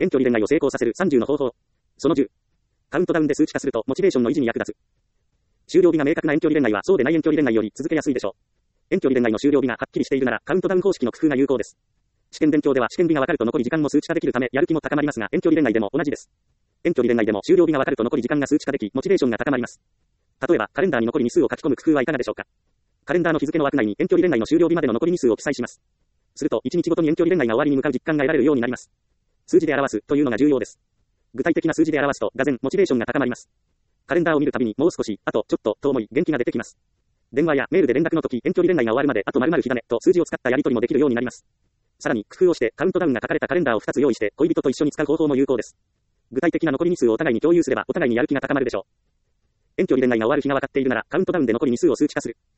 遠距離恋愛を成功させる30の方法。その10。カウントダウンで数値化するとモチベーションの維持に役立つ。終了日が明確な遠距離恋愛はそうでない遠距離恋愛より続けやすいでしょう。遠距離恋愛の終了日がはっきりしているならカウントダウン方式の工夫が有効です。試験勉強では試験日が分かると残り時間も数値化できるためやる気も高まりますが遠距離恋愛でも同じです。遠距離恋愛でも終了日が分かると残り時間が数値化できモチベーションが高まります。例えばカレンダーに残り日数を書き込む工夫はいかがでしょうか。カレンダーの日付の枠内に遠距離恋愛の終了日までの残り日数を記載します。すると1日ごとに遠距離恋愛が終わりに向かう実感が得られるようになります。数字で表すというのが重要です。具体的な数字で表すと、がぜんモチベーションが高まります。カレンダーを見るたびに、もう少し、あと、ちょっと、と思い、元気が出てきます。電話やメールで連絡の時、遠距離恋愛が終わるまで、あと〇〇日だね、と数字を使ったやり取りもできるようになります。さらに、工夫をして、カウントダウンが書かれたカレンダーを2つ用意して、恋人と一緒に使う方法も有効です。具体的な残り日数をお互いに共有すれば、お互いにやる気が高まるでしょう。遠距離恋愛が終わる日が分かっているなら、カウントダウンで残り日数を数値化する。